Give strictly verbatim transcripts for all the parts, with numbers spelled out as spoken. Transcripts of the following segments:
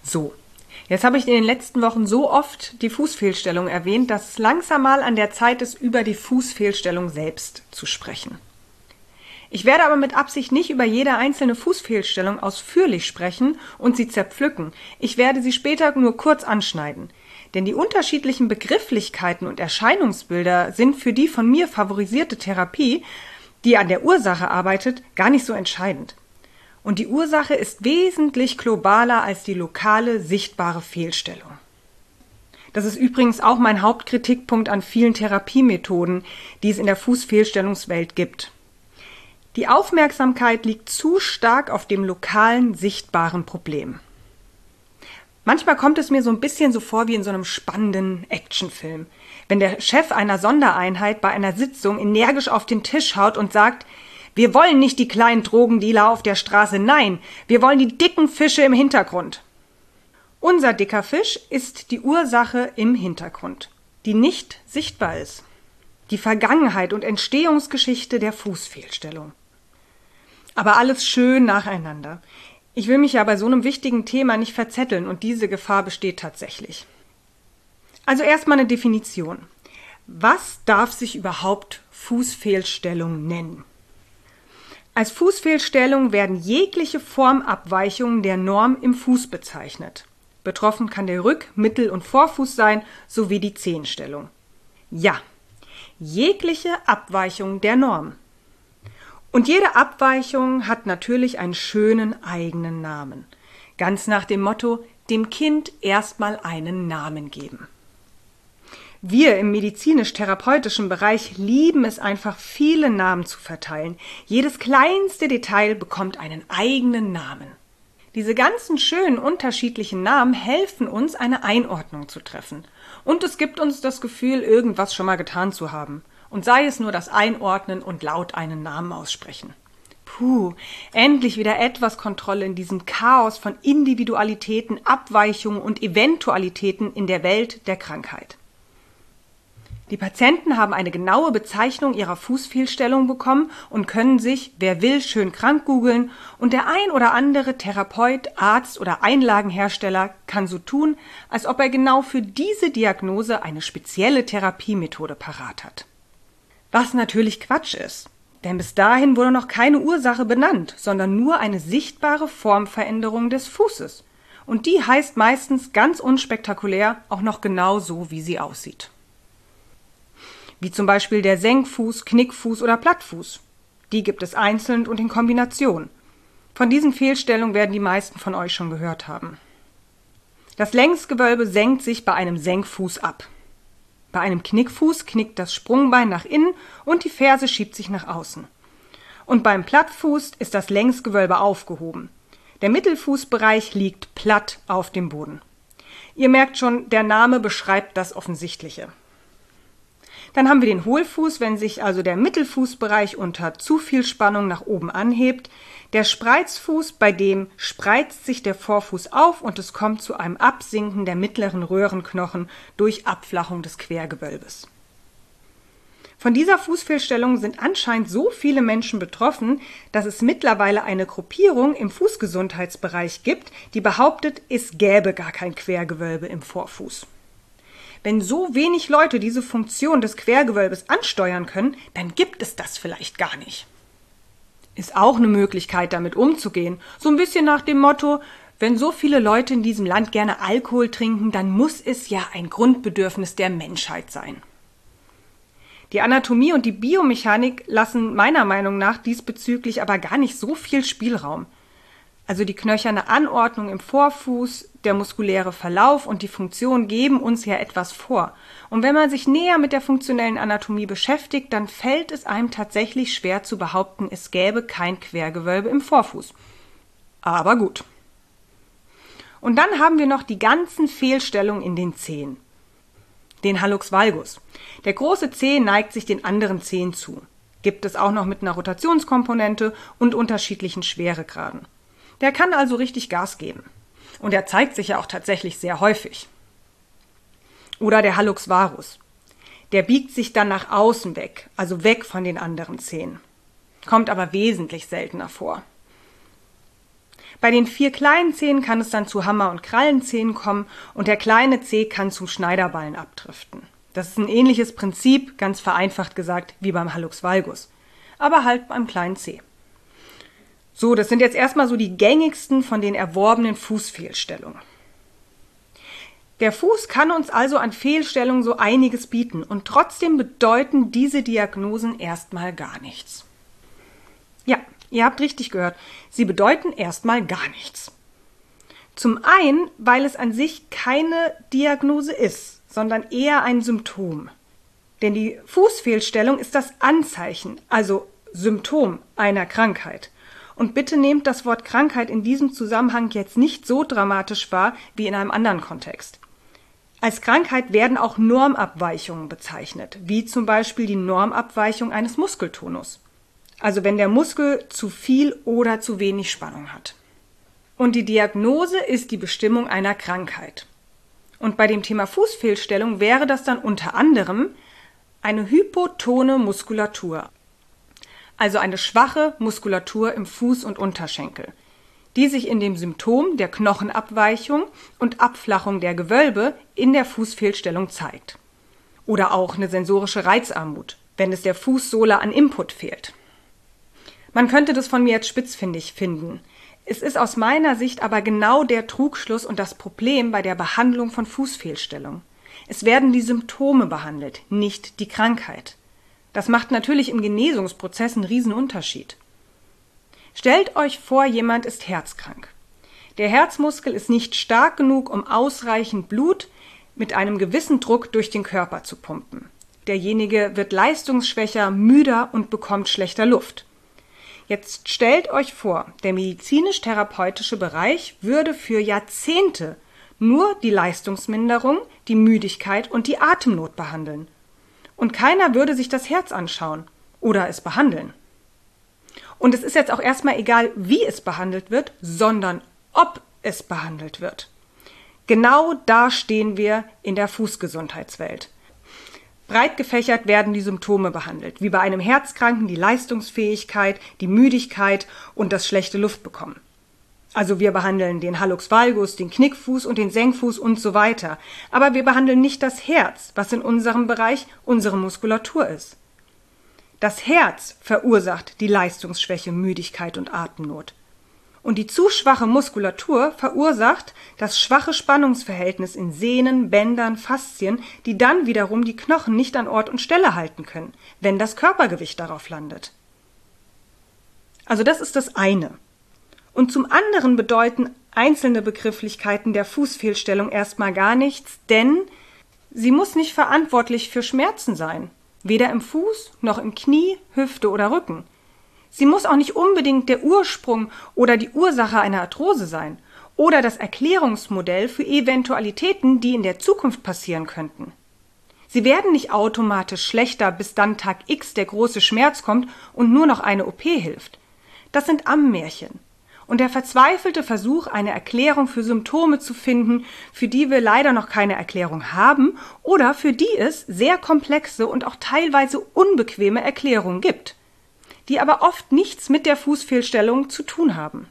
So, jetzt habe ich in den letzten Wochen so oft die Fußfehlstellung erwähnt, dass es langsam mal an der Zeit ist, über die Fußfehlstellung selbst zu sprechen. Ich werde aber mit Absicht nicht über jede einzelne Fußfehlstellung ausführlich sprechen und sie zerpflücken. Ich werde sie später nur kurz anschneiden. Denn die unterschiedlichen Begrifflichkeiten und Erscheinungsbilder sind für die von mir favorisierte Therapie, die an der Ursache arbeitet, gar nicht so entscheidend. Und die Ursache ist wesentlich globaler als die lokale, sichtbare Fehlstellung. Das ist übrigens auch mein Hauptkritikpunkt an vielen Therapiemethoden, die es in der Fußfehlstellungswelt gibt. Die Aufmerksamkeit liegt zu stark auf dem lokalen, sichtbaren Problem. Manchmal kommt es mir so ein bisschen so vor wie in so einem spannenden Actionfilm, wenn der Chef einer Sondereinheit bei einer Sitzung energisch auf den Tisch haut und sagt: Wir wollen nicht die kleinen Drogendealer auf der Straße, nein, wir wollen die dicken Fische im Hintergrund. Unser dicker Fisch ist die Ursache im Hintergrund, die nicht sichtbar ist. Die Vergangenheit und Entstehungsgeschichte der Fußfehlstellung. Aber alles schön nacheinander. Ich will mich ja bei so einem wichtigen Thema nicht verzetteln und diese Gefahr besteht tatsächlich. Also erstmal eine Definition. Was darf sich überhaupt Fußfehlstellung nennen? Als Fußfehlstellung werden jegliche Formabweichungen der Norm im Fuß bezeichnet. Betroffen kann der Rück-, Mittel- und Vorfuß sein, sowie die Zehenstellung. Ja, jegliche Abweichung der Norm. Und jede Abweichung hat natürlich einen schönen eigenen Namen. Ganz nach dem Motto, dem Kind erstmal einen Namen geben. Wir im medizinisch-therapeutischen Bereich lieben es einfach, viele Namen zu verteilen. Jedes kleinste Detail bekommt einen eigenen Namen. Diese ganzen schönen unterschiedlichen Namen helfen uns, eine Einordnung zu treffen. Und es gibt uns das Gefühl, irgendwas schon mal getan zu haben. Und sei es nur das Einordnen und laut einen Namen aussprechen. Puh, endlich wieder etwas Kontrolle in diesem Chaos von Individualitäten, Abweichungen und Eventualitäten in der Welt der Krankheit. Die Patienten haben eine genaue Bezeichnung ihrer Fußfehlstellung bekommen und können sich, wer will, schön krank googeln, und der ein oder andere Therapeut, Arzt oder Einlagenhersteller kann so tun, als ob er genau für diese Diagnose eine spezielle Therapiemethode parat hat. Was natürlich Quatsch ist, denn bis dahin wurde noch keine Ursache benannt, sondern nur eine sichtbare Formveränderung des Fußes. Und die heißt meistens ganz unspektakulär auch noch genau so, wie sie aussieht. Wie zum Beispiel der Senkfuß, Knickfuß oder Plattfuß. Die gibt es einzeln und in Kombination. Von diesen Fehlstellungen werden die meisten von euch schon gehört haben. Das Längsgewölbe senkt sich bei einem Senkfuß ab. Bei einem Knickfuß knickt das Sprungbein nach innen und die Ferse schiebt sich nach außen. Und beim Plattfuß ist das Längsgewölbe aufgehoben. Der Mittelfußbereich liegt platt auf dem Boden. Ihr merkt schon, der Name beschreibt das Offensichtliche. Dann haben wir den Hohlfuß, wenn sich also der Mittelfußbereich unter zu viel Spannung nach oben anhebt. Der Spreizfuß, bei dem spreizt sich der Vorfuß auf und es kommt zu einem Absinken der mittleren Röhrenknochen durch Abflachung des Quergewölbes. Von dieser Fußfehlstellung sind anscheinend so viele Menschen betroffen, dass es mittlerweile eine Gruppierung im Fußgesundheitsbereich gibt, die behauptet, es gäbe gar kein Quergewölbe im Vorfuß. Wenn so wenig Leute diese Funktion des Quergewölbes ansteuern können, dann gibt es das vielleicht gar nicht. Ist auch eine Möglichkeit, damit umzugehen. So ein bisschen nach dem Motto, wenn so viele Leute in diesem Land gerne Alkohol trinken, dann muss es ja ein Grundbedürfnis der Menschheit sein. Die Anatomie und die Biomechanik lassen meiner Meinung nach diesbezüglich aber gar nicht so viel Spielraum. Also die knöcherne Anordnung im Vorfuß, der muskuläre Verlauf und die Funktion geben uns ja etwas vor. Und wenn man sich näher mit der funktionellen Anatomie beschäftigt, dann fällt es einem tatsächlich schwer zu behaupten, es gäbe kein Quergewölbe im Vorfuß. Aber gut. Und dann haben wir noch die ganzen Fehlstellungen in den Zehen. Den Hallux valgus. Der große Zeh neigt sich den anderen Zehen zu. Gibt es auch noch mit einer Rotationskomponente und unterschiedlichen Schweregraden. Der kann also richtig Gas geben. Und er zeigt sich ja auch tatsächlich sehr häufig. Oder der Hallux varus. Der biegt sich dann nach außen weg, also weg von den anderen Zehen. Kommt aber wesentlich seltener vor. Bei den vier kleinen Zehen kann es dann zu Hammer- und Krallenzehen kommen und der kleine Zeh kann zum Schneiderballen abdriften. Das ist ein ähnliches Prinzip, ganz vereinfacht gesagt, wie beim Hallux valgus, aber halt beim kleinen Zeh. So, das sind jetzt erstmal so die gängigsten von den erworbenen Fußfehlstellungen. Der Fuß kann uns also an Fehlstellungen so einiges bieten und trotzdem bedeuten diese Diagnosen erstmal gar nichts. Ja, ihr habt richtig gehört, sie bedeuten erstmal gar nichts. Zum einen, weil es an sich keine Diagnose ist, sondern eher ein Symptom. Denn die Fußfehlstellung ist das Anzeichen, also Symptom einer Krankheit. Und bitte nehmt das Wort Krankheit in diesem Zusammenhang jetzt nicht so dramatisch wahr wie in einem anderen Kontext. Als Krankheit werden auch Normabweichungen bezeichnet, wie zum Beispiel die Normabweichung eines Muskeltonus. Also wenn der Muskel zu viel oder zu wenig Spannung hat. Und die Diagnose ist die Bestimmung einer Krankheit. Und bei dem Thema Fußfehlstellung wäre das dann unter anderem eine hypotone Muskulatur, also eine schwache Muskulatur im Fuß und Unterschenkel, die sich in dem Symptom der Knochenabweichung und Abflachung der Gewölbe in der Fußfehlstellung zeigt. Oder auch eine sensorische Reizarmut, wenn es der Fußsohle an Input fehlt. Man könnte das von mir jetzt spitzfindig finden. Es ist aus meiner Sicht aber genau der Trugschluss und das Problem bei der Behandlung von Fußfehlstellung. Es werden die Symptome behandelt, nicht die Krankheit. Das macht natürlich im Genesungsprozess einen riesen Unterschied. Stellt euch vor, jemand ist herzkrank. Der Herzmuskel ist nicht stark genug, um ausreichend Blut mit einem gewissen Druck durch den Körper zu pumpen. Derjenige wird leistungsschwächer, müder und bekommt schlechter Luft. Jetzt stellt euch vor, der medizinisch-therapeutische Bereich würde für Jahrzehnte nur die Leistungsminderung, die Müdigkeit und die Atemnot behandeln. Und keiner würde sich das Herz anschauen oder es behandeln. Und es ist jetzt auch erstmal egal, wie es behandelt wird, sondern ob es behandelt wird. Genau da stehen wir in der Fußgesundheitswelt. Breit gefächert werden die Symptome behandelt, wie bei einem Herzkranken die Leistungsfähigkeit, die Müdigkeit und das schlechte Luftbekommen. Also wir behandeln den Hallux valgus, den Knickfuß und den Senkfuß und so weiter. Aber wir behandeln nicht das Herz, was in unserem Bereich unsere Muskulatur ist. Das Herz verursacht die Leistungsschwäche, Müdigkeit und Atemnot. Und die zu schwache Muskulatur verursacht das schwache Spannungsverhältnis in Sehnen, Bändern, Faszien, die dann wiederum die Knochen nicht an Ort und Stelle halten können, wenn das Körpergewicht darauf landet. Also das ist das eine. Und zum anderen bedeuten einzelne Begrifflichkeiten der Fußfehlstellung erstmal gar nichts, denn sie muss nicht verantwortlich für Schmerzen sein, weder im Fuß noch im Knie, Hüfte oder Rücken. Sie muss auch nicht unbedingt der Ursprung oder die Ursache einer Arthrose sein oder das Erklärungsmodell für Eventualitäten, die in der Zukunft passieren könnten. Sie werden nicht automatisch schlechter, bis dann Tag X der große Schmerz kommt und nur noch eine O P hilft. Das sind Ammenmärchen. Und der verzweifelte Versuch, eine Erklärung für Symptome zu finden, für die wir leider noch keine Erklärung haben oder für die es sehr komplexe und auch teilweise unbequeme Erklärungen gibt, die aber oft nichts mit der Fußfehlstellung zu tun haben.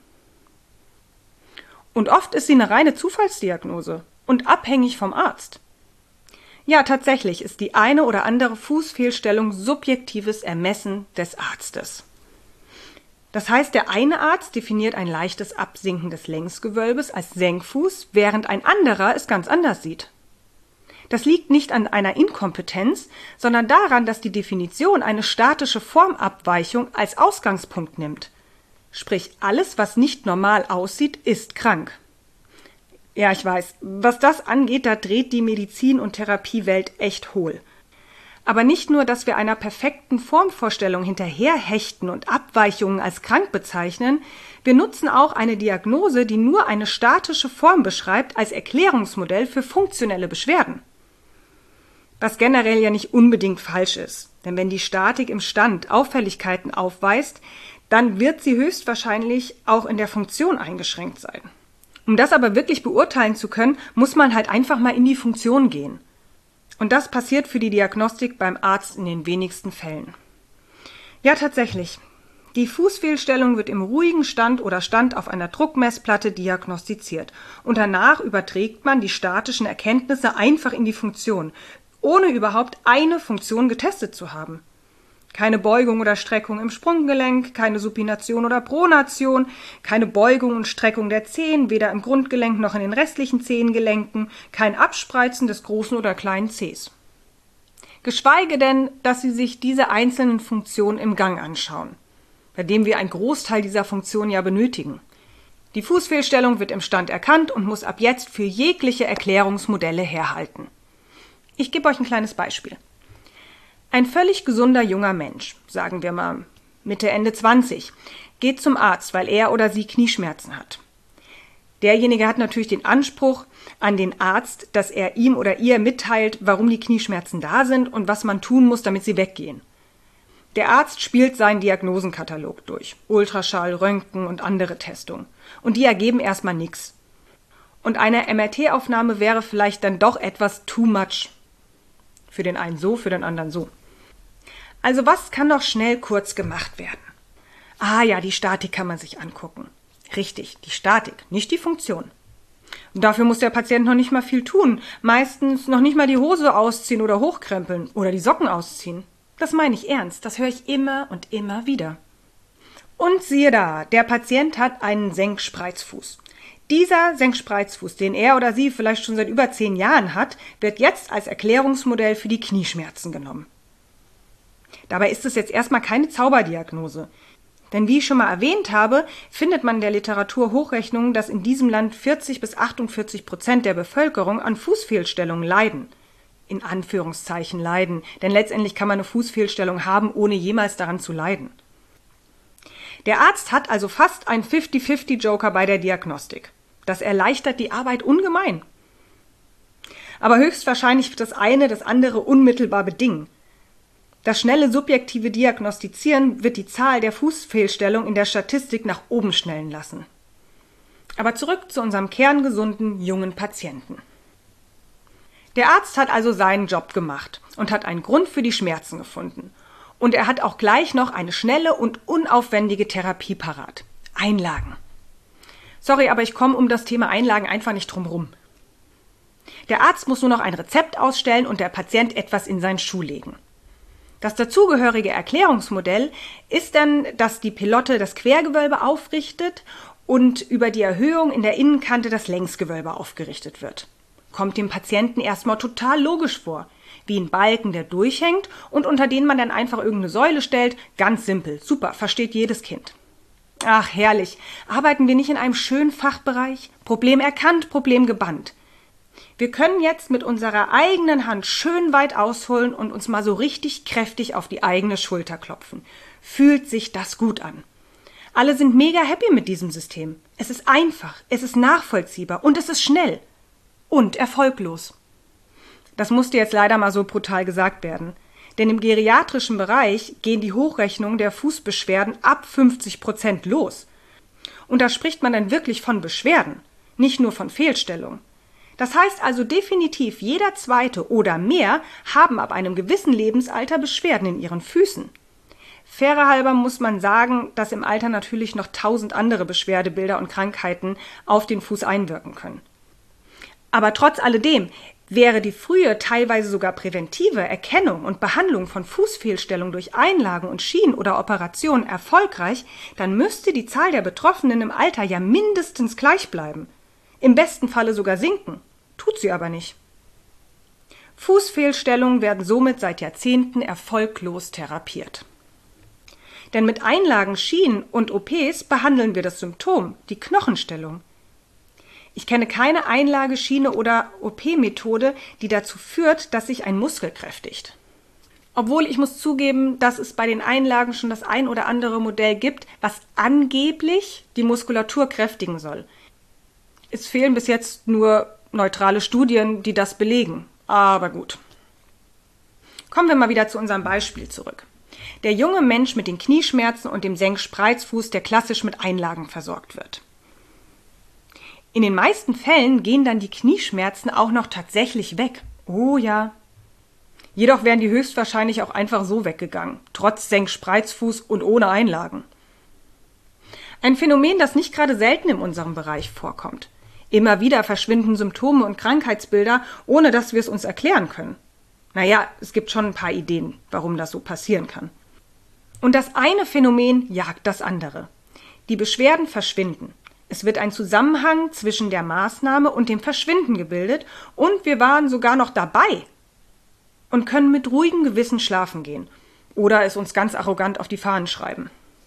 Und oft ist sie eine reine Zufallsdiagnose und abhängig vom Arzt. Ja, tatsächlich ist die eine oder andere Fußfehlstellung subjektives Ermessen des Arztes. Das heißt, der eine Arzt definiert ein leichtes Absinken des Längsgewölbes als Senkfuß, während ein anderer es ganz anders sieht. Das liegt nicht an einer Inkompetenz, sondern daran, dass die Definition eine statische Formabweichung als Ausgangspunkt nimmt. Sprich, alles, was nicht normal aussieht, ist krank. Ja, ich weiß, was das angeht, da dreht die Medizin- und Therapiewelt echt hohl. Aber nicht nur, dass wir einer perfekten Formvorstellung hinterherhechten und Abweichungen als krank bezeichnen, wir nutzen auch eine Diagnose, die nur eine statische Form beschreibt, als Erklärungsmodell für funktionelle Beschwerden. Was generell ja nicht unbedingt falsch ist, denn wenn die Statik im Stand Auffälligkeiten aufweist, dann wird sie höchstwahrscheinlich auch in der Funktion eingeschränkt sein. Um das aber wirklich beurteilen zu können, muss man halt einfach mal in die Funktion gehen. Und das passiert für die Diagnostik beim Arzt in den wenigsten Fällen. Ja, tatsächlich. Die Fußfehlstellung wird im ruhigen Stand oder Stand auf einer Druckmessplatte diagnostiziert und danach überträgt man die statischen Erkenntnisse einfach in die Funktion, ohne überhaupt eine Funktion getestet zu haben. Keine Beugung oder Streckung im Sprunggelenk, keine Supination oder Pronation, keine Beugung und Streckung der Zehen, weder im Grundgelenk noch in den restlichen Zehengelenken, kein Abspreizen des großen oder kleinen Zehs. Geschweige denn, dass Sie sich diese einzelnen Funktionen im Gang anschauen, bei dem wir einen Großteil dieser Funktionen ja benötigen. Die Fußfehlstellung wird im Stand erkannt und muss ab jetzt für jegliche Erklärungsmodelle herhalten. Ich gebe euch ein kleines Beispiel. Ein völlig gesunder junger Mensch, sagen wir mal Mitte, Ende zwanzig, geht zum Arzt, weil er oder sie Knieschmerzen hat. Derjenige hat natürlich den Anspruch an den Arzt, dass er ihm oder ihr mitteilt, warum die Knieschmerzen da sind und was man tun muss, damit sie weggehen. Der Arzt spielt seinen Diagnosenkatalog durch, Ultraschall, Röntgen und andere Testungen. Und die ergeben erstmal nichts. Und eine M R T-Aufnahme wäre vielleicht dann doch etwas too much. Für den einen so, für den anderen so. Also was kann doch schnell kurz gemacht werden? Ah ja, die Statik kann man sich angucken. Richtig, die Statik, nicht die Funktion. Und dafür muss der Patient noch nicht mal viel tun. Meistens noch nicht mal die Hose ausziehen oder hochkrempeln oder die Socken ausziehen. Das meine ich ernst, das höre ich immer und immer wieder. Und siehe da, der Patient hat einen Senkspreizfuß. Dieser Senkspreizfuß, den er oder sie vielleicht schon seit über zehn Jahren hat, wird jetzt als Erklärungsmodell für die Knieschmerzen genommen. Dabei ist es jetzt erstmal keine Zauberdiagnose. Denn wie ich schon mal erwähnt habe, findet man in der Literatur Hochrechnungen, dass in diesem Land vierzig bis achtundvierzig Prozent der Bevölkerung an Fußfehlstellungen leiden. In Anführungszeichen leiden, denn letztendlich kann man eine Fußfehlstellung haben, ohne jemals daran zu leiden. Der Arzt hat also fast einen fifty fifty Joker bei der Diagnostik. Das erleichtert die Arbeit ungemein. Aber höchstwahrscheinlich wird das eine das andere unmittelbar bedingen. Das schnelle subjektive Diagnostizieren wird die Zahl der Fußfehlstellungen in der Statistik nach oben schnellen lassen. Aber zurück zu unserem kerngesunden jungen Patienten. Der Arzt hat also seinen Job gemacht und hat einen Grund für die Schmerzen gefunden. Und er hat auch gleich noch eine schnelle und unaufwendige Therapie parat. Einlagen. Sorry, aber ich komme um das Thema Einlagen einfach nicht drum rum. Der Arzt muss nur noch ein Rezept ausstellen und der Patient etwas in seinen Schuh legen. Das dazugehörige Erklärungsmodell ist dann, dass die Pilotte das Quergewölbe aufrichtet und über die Erhöhung in der Innenkante das Längsgewölbe aufgerichtet wird. Kommt dem Patienten erstmal total logisch vor, wie ein Balken, der durchhängt und unter den man dann einfach irgendeine Säule stellt. Ganz simpel, super, versteht jedes Kind. Ach, herrlich, arbeiten wir nicht in einem schönen Fachbereich? Problem erkannt, Problem gebannt. Wir können jetzt mit unserer eigenen Hand schön weit ausholen und uns mal so richtig kräftig auf die eigene Schulter klopfen. Fühlt sich das gut an. Alle sind mega happy mit diesem System. Es ist einfach, es ist nachvollziehbar und es ist schnell. Und erfolglos. Das musste jetzt leider mal so brutal gesagt werden. Denn im geriatrischen Bereich gehen die Hochrechnungen der Fußbeschwerden ab fünfzig Prozent los. Und da spricht man dann wirklich von Beschwerden, nicht nur von Fehlstellungen. Das heißt also definitiv, jeder Zweite oder mehr haben ab einem gewissen Lebensalter Beschwerden in ihren Füßen. Faire halber muss man sagen, dass im Alter natürlich noch tausend andere Beschwerdebilder und Krankheiten auf den Fuß einwirken können. Aber trotz alledem, wäre die frühe, teilweise sogar präventive Erkennung und Behandlung von Fußfehlstellungen durch Einlagen und Schienen oder Operationen erfolgreich, dann müsste die Zahl der Betroffenen im Alter ja mindestens gleich bleiben. Im besten Falle sogar sinken. Tut sie aber nicht. Fußfehlstellungen werden somit seit Jahrzehnten erfolglos therapiert. Denn mit Einlagen, Schienen und O Ps behandeln wir das Symptom, die Knochenstellung. Ich kenne keine Einlage, Schiene oder O P-Methode, die dazu führt, dass sich ein Muskel kräftigt. Obwohl ich muss zugeben, dass es bei den Einlagen schon das ein oder andere Modell gibt, was angeblich die Muskulatur kräftigen soll. Es fehlen bis jetzt nur neutrale Studien, die das belegen. Aber gut. Kommen wir mal wieder zu unserem Beispiel zurück. Der junge Mensch mit den Knieschmerzen und dem Senkspreizfuß, der klassisch mit Einlagen versorgt wird. In den meisten Fällen gehen dann die Knieschmerzen auch noch tatsächlich weg. Oh ja. Jedoch wären die höchstwahrscheinlich auch einfach so weggegangen, trotz Senkspreizfuß und ohne Einlagen. Ein Phänomen, das nicht gerade selten in unserem Bereich vorkommt. Immer wieder verschwinden Symptome und Krankheitsbilder, ohne dass wir es uns erklären können. Naja, es gibt schon ein paar Ideen, warum das so passieren kann. Und das eine Phänomen jagt das andere. Die Beschwerden verschwinden. Es wird ein Zusammenhang zwischen der Maßnahme und dem Verschwinden gebildet und wir waren sogar noch dabei und können mit ruhigem Gewissen schlafen gehen oder es uns ganz arrogant auf die Fahnen schreiben.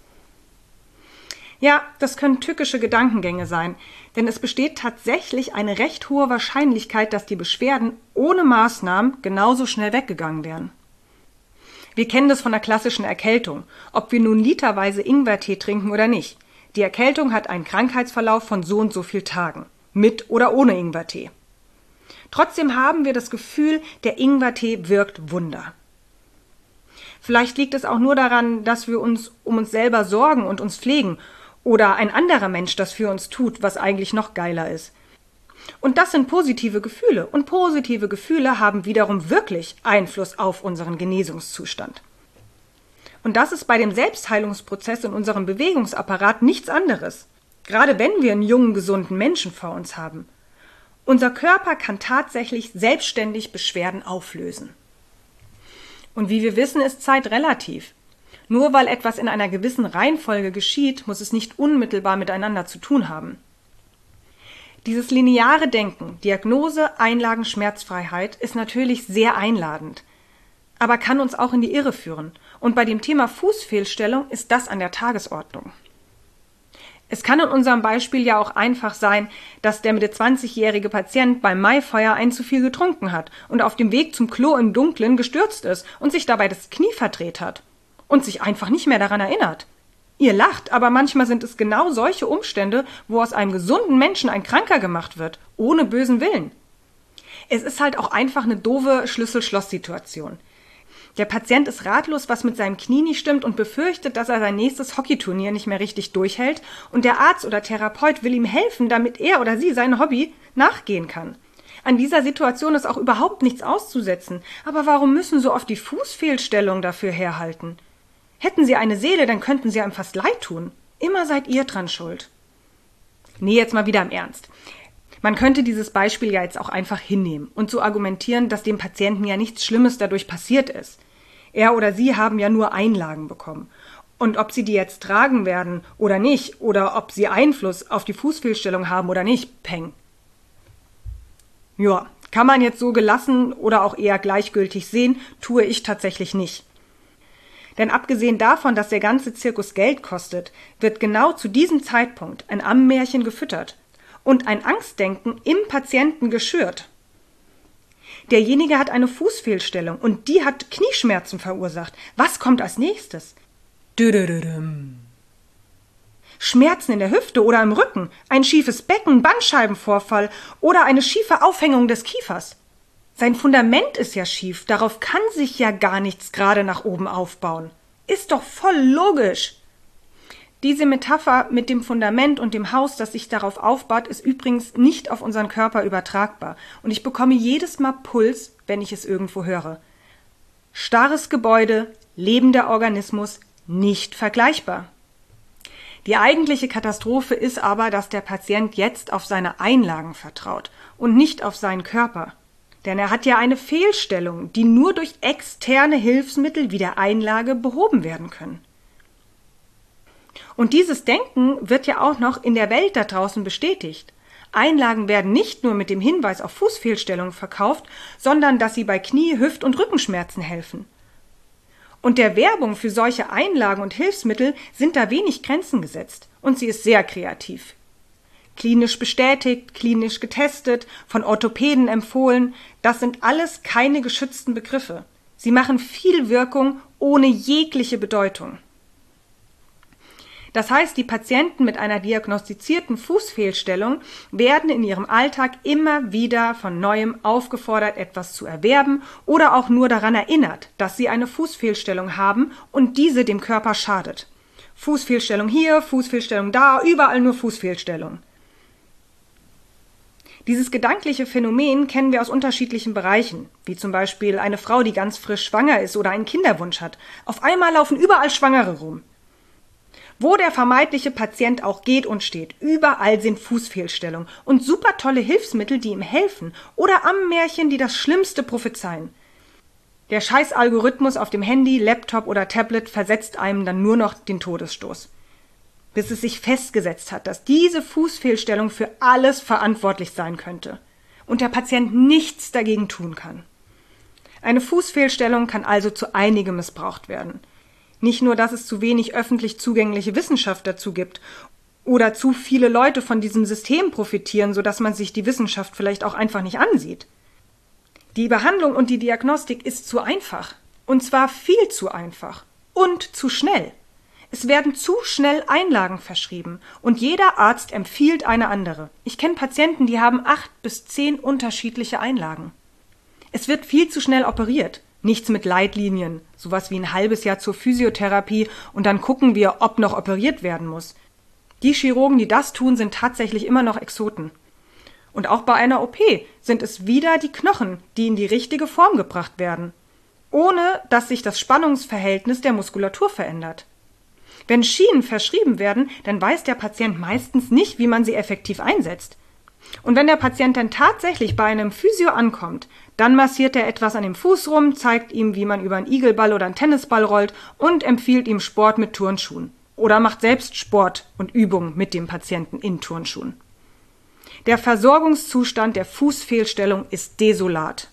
Ja, das können tückische Gedankengänge sein, denn es besteht tatsächlich eine recht hohe Wahrscheinlichkeit, dass die Beschwerden ohne Maßnahmen genauso schnell weggegangen wären. Wir kennen das von der klassischen Erkältung, ob wir nun literweise Ingwertee trinken oder nicht. Die Erkältung hat einen Krankheitsverlauf von so und so viel Tagen, mit oder ohne Ingwertee. Trotzdem haben wir das Gefühl, der Ingwertee wirkt Wunder. Vielleicht liegt es auch nur daran, dass wir uns um uns selber sorgen und uns pflegen oder ein anderer Mensch das für uns tut, was eigentlich noch geiler ist. Und das sind positive Gefühle und positive Gefühle haben wiederum wirklich Einfluss auf unseren Genesungszustand. Und das ist bei dem Selbstheilungsprozess in unserem Bewegungsapparat nichts anderes, gerade wenn wir einen jungen, gesunden Menschen vor uns haben. Unser Körper kann tatsächlich selbstständig Beschwerden auflösen. Und wie wir wissen, ist Zeit relativ. Nur weil etwas in einer gewissen Reihenfolge geschieht, muss es nicht unmittelbar miteinander zu tun haben. Dieses lineare Denken, Diagnose, Einlagen, Schmerzfreiheit, ist natürlich sehr einladend, aber kann uns auch in die Irre führen. Und bei dem Thema Fußfehlstellung ist das an der Tagesordnung. Es kann in unserem Beispiel ja auch einfach sein, dass der Mitte zwanzigjährige Patient beim Maifeuer ein zu viel getrunken hat und auf dem Weg zum Klo im Dunkeln gestürzt ist und sich dabei das Knie verdreht hat und sich einfach nicht mehr daran erinnert. Ihr lacht, aber manchmal sind es genau solche Umstände, wo aus einem gesunden Menschen ein Kranker gemacht wird, ohne bösen Willen. Es ist halt auch einfach eine doofe Schlüssel-Schloss-Situation. Der Patient ist ratlos, was mit seinem Knie nicht stimmt und befürchtet, dass er sein nächstes Hockeyturnier nicht mehr richtig durchhält und der Arzt oder Therapeut will ihm helfen, damit er oder sie sein Hobby nachgehen kann. An dieser Situation ist auch überhaupt nichts auszusetzen, aber warum müssen so oft die Fußfehlstellungen dafür herhalten? Hätten Sie eine Seele, dann könnten Sie einem fast leid tun. Immer seid ihr dran schuld. Nee, jetzt mal wieder im Ernst. Man könnte dieses Beispiel ja jetzt auch einfach hinnehmen und so argumentieren, dass dem Patienten ja nichts Schlimmes dadurch passiert ist. Er oder sie haben ja nur Einlagen bekommen. Und ob sie die jetzt tragen werden oder nicht, oder ob sie Einfluss auf die Fußfehlstellung haben oder nicht, peng. Ja, kann man jetzt so gelassen oder auch eher gleichgültig sehen, tue ich tatsächlich nicht. Denn abgesehen davon, dass der ganze Zirkus Geld kostet, wird genau zu diesem Zeitpunkt ein Ammenmärchen gefüttert und ein Angstdenken im Patienten geschürt. Derjenige hat eine Fußfehlstellung und die hat Knieschmerzen verursacht. Was kommt als nächstes? Dödödödüm. Schmerzen in der Hüfte oder im Rücken, ein schiefes Becken, Bandscheibenvorfall oder eine schiefe Aufhängung des Kiefers. Sein Fundament ist ja schief, darauf kann sich ja gar nichts gerade nach oben aufbauen. Ist doch voll logisch. Diese Metapher mit dem Fundament und dem Haus, das sich darauf aufbaut, ist übrigens nicht auf unseren Körper übertragbar. Und ich bekomme jedes Mal Puls, wenn ich es irgendwo höre. Starres Gebäude, lebender Organismus, nicht vergleichbar. Die eigentliche Katastrophe ist aber, dass der Patient jetzt auf seine Einlagen vertraut und nicht auf seinen Körper. Denn er hat ja eine Fehlstellung, die nur durch externe Hilfsmittel wie der Einlage behoben werden können. Und dieses Denken wird ja auch noch in der Welt da draußen bestätigt. Einlagen werden nicht nur mit dem Hinweis auf Fußfehlstellungen verkauft, sondern dass sie bei Knie-, Hüft- und Rückenschmerzen helfen. Und der Werbung für solche Einlagen und Hilfsmittel sind da wenig Grenzen gesetzt. Und sie ist sehr kreativ. Klinisch bestätigt, klinisch getestet, von Orthopäden empfohlen, das sind alles keine geschützten Begriffe. Sie machen viel Wirkung ohne jegliche Bedeutung. Das heißt, die Patienten mit einer diagnostizierten Fußfehlstellung werden in ihrem Alltag immer wieder von Neuem aufgefordert, etwas zu erwerben oder auch nur daran erinnert, dass sie eine Fußfehlstellung haben und diese dem Körper schadet. Fußfehlstellung hier, Fußfehlstellung da, überall nur Fußfehlstellung. Dieses gedankliche Phänomen kennen wir aus unterschiedlichen Bereichen, wie zum Beispiel eine Frau, die ganz frisch schwanger ist oder einen Kinderwunsch hat. Auf einmal laufen überall Schwangere rum. Wo der vermeintliche Patient auch geht und steht, überall sind Fußfehlstellungen und super tolle Hilfsmittel, die ihm helfen, oder Ammenmärchen, die das Schlimmste prophezeien. Der scheiß Algorithmus auf dem Handy, Laptop oder Tablet versetzt einem dann nur noch den Todesstoß. Bis es sich festgesetzt hat, dass diese Fußfehlstellung für alles verantwortlich sein könnte und der Patient nichts dagegen tun kann. Eine Fußfehlstellung kann also zu einigem missbraucht werden. Nicht nur, dass es zu wenig öffentlich zugängliche Wissenschaft dazu gibt oder zu viele Leute von diesem System profitieren, sodass man sich die Wissenschaft vielleicht auch einfach nicht ansieht. Die Behandlung und die Diagnostik ist zu einfach. Und zwar viel zu einfach. Und zu schnell. Es werden zu schnell Einlagen verschrieben und jeder Arzt empfiehlt eine andere. Ich kenne Patienten, die haben acht bis zehn unterschiedliche Einlagen. Es wird viel zu schnell operiert. Nichts mit Leitlinien, sowas wie ein halbes Jahr zur Physiotherapie und dann gucken wir, ob noch operiert werden muss. Die Chirurgen, die das tun, sind tatsächlich immer noch Exoten. Und auch bei einer O P sind es wieder die Knochen, die in die richtige Form gebracht werden, ohne dass sich das Spannungsverhältnis der Muskulatur verändert. Wenn Schienen verschrieben werden, dann weiß der Patient meistens nicht, wie man sie effektiv einsetzt. Und wenn der Patient dann tatsächlich bei einem Physio ankommt, dann massiert er etwas an dem Fuß rum, zeigt ihm, wie man über einen Igelball oder einen Tennisball rollt und empfiehlt ihm Sport mit Turnschuhen. Oder macht selbst Sport und Übungen mit dem Patienten in Turnschuhen. Der Versorgungszustand der Fußfehlstellung ist desolat.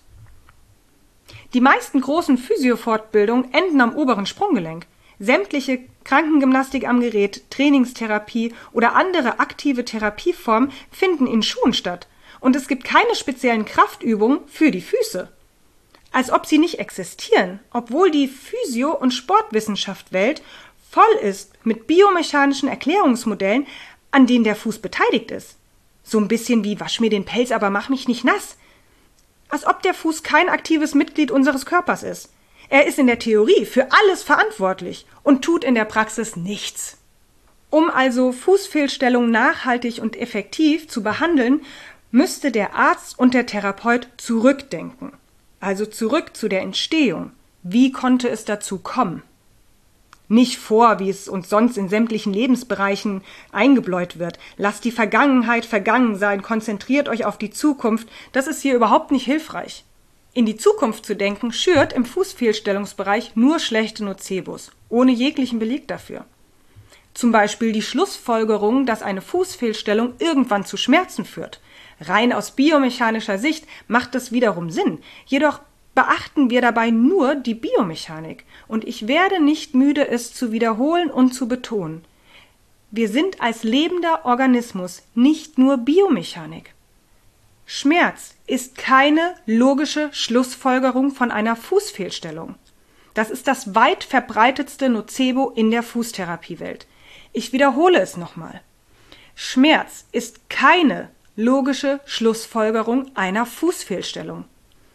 Die meisten großen Physio-Fortbildungen enden am oberen Sprunggelenk. Sämtliche Krankengymnastik am Gerät, Trainingstherapie oder andere aktive Therapieformen finden in Schuhen statt. Und es gibt keine speziellen Kraftübungen für die Füße. Als ob sie nicht existieren, obwohl die Physio- und Sportwissenschaft-Welt voll ist mit biomechanischen Erklärungsmodellen, an denen der Fuß beteiligt ist. So ein bisschen wie wasch mir den Pelz, aber mach mich nicht nass. Als ob der Fuß kein aktives Mitglied unseres Körpers ist. Er ist in der Theorie für alles verantwortlich und tut in der Praxis nichts. Um also Fußfehlstellungen nachhaltig und effektiv zu behandeln, müsste der Arzt und der Therapeut zurückdenken. Also zurück zu der Entstehung. Wie konnte es dazu kommen? Nicht vor, wie es uns sonst in sämtlichen Lebensbereichen eingebläut wird. Lasst die Vergangenheit vergangen sein, konzentriert euch auf die Zukunft. Das ist hier überhaupt nicht hilfreich. In die Zukunft zu denken, schürt im Fußfehlstellungsbereich nur schlechte Nocebos, ohne jeglichen Beleg dafür. Zum Beispiel die Schlussfolgerung, dass eine Fußfehlstellung irgendwann zu Schmerzen führt. Rein aus biomechanischer Sicht macht das wiederum Sinn, jedoch beachten wir dabei nur die Biomechanik. Und ich werde nicht müde, es zu wiederholen und zu betonen. Wir sind als lebender Organismus nicht nur Biomechanik. Schmerz ist keine logische Schlussfolgerung von einer Fußfehlstellung. Das ist das weit verbreitetste Nocebo in der Fußtherapiewelt. Ich wiederhole es nochmal. Schmerz ist keine logische Schlussfolgerung einer Fußfehlstellung.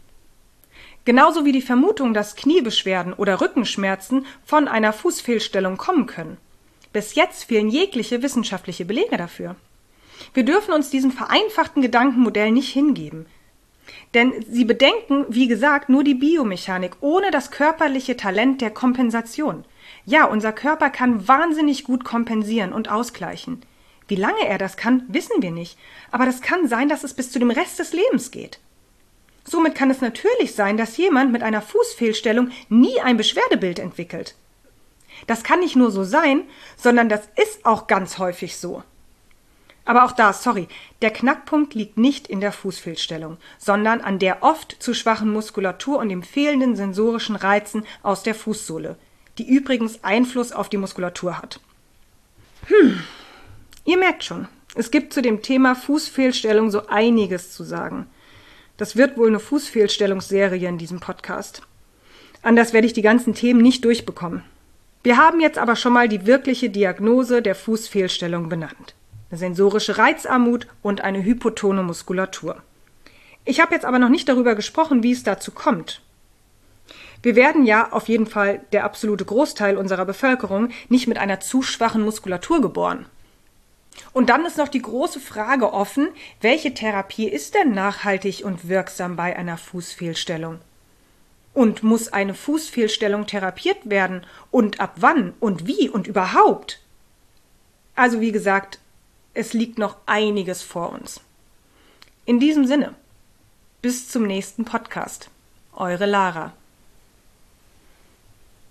Genauso wie die Vermutung, dass Kniebeschwerden oder Rückenschmerzen von einer Fußfehlstellung kommen können. Bis jetzt fehlen jegliche wissenschaftliche Belege dafür. Wir dürfen uns diesem vereinfachten Gedankenmodell nicht hingeben. Denn sie bedenken, wie gesagt, nur die Biomechanik, ohne das körperliche Talent der Kompensation. Ja, unser Körper kann wahnsinnig gut kompensieren und ausgleichen. Wie lange er das kann, wissen wir nicht. Aber das kann sein, dass es bis zu dem Rest des Lebens geht. Somit kann es natürlich sein, dass jemand mit einer Fußfehlstellung nie ein Beschwerdebild entwickelt. Das kann nicht nur so sein, sondern das ist auch ganz häufig so. Aber auch da, sorry, der Knackpunkt liegt nicht in der Fußfehlstellung, sondern an der oft zu schwachen Muskulatur und dem fehlenden sensorischen Reizen aus der Fußsohle, die übrigens Einfluss auf die Muskulatur hat. Hm, ihr merkt schon, es gibt zu dem Thema Fußfehlstellung so einiges zu sagen. Das wird wohl eine Fußfehlstellungsserie in diesem Podcast. Anders werde ich die ganzen Themen nicht durchbekommen. Wir haben jetzt aber schon mal die wirkliche Diagnose der Fußfehlstellung benannt. Eine sensorische Reizarmut und eine hypotone Muskulatur. Ich habe jetzt aber noch nicht darüber gesprochen, wie es dazu kommt. Wir werden ja auf jeden Fall, der absolute Großteil unserer Bevölkerung, nicht mit einer zu schwachen Muskulatur geboren. Und dann ist noch die große Frage offen, welche Therapie ist denn nachhaltig und wirksam bei einer Fußfehlstellung? Und muss eine Fußfehlstellung therapiert werden? Und ab wann? Und wie? Und überhaupt? Also wie gesagt, es liegt noch einiges vor uns. In diesem Sinne, bis zum nächsten Podcast. Eure Lara.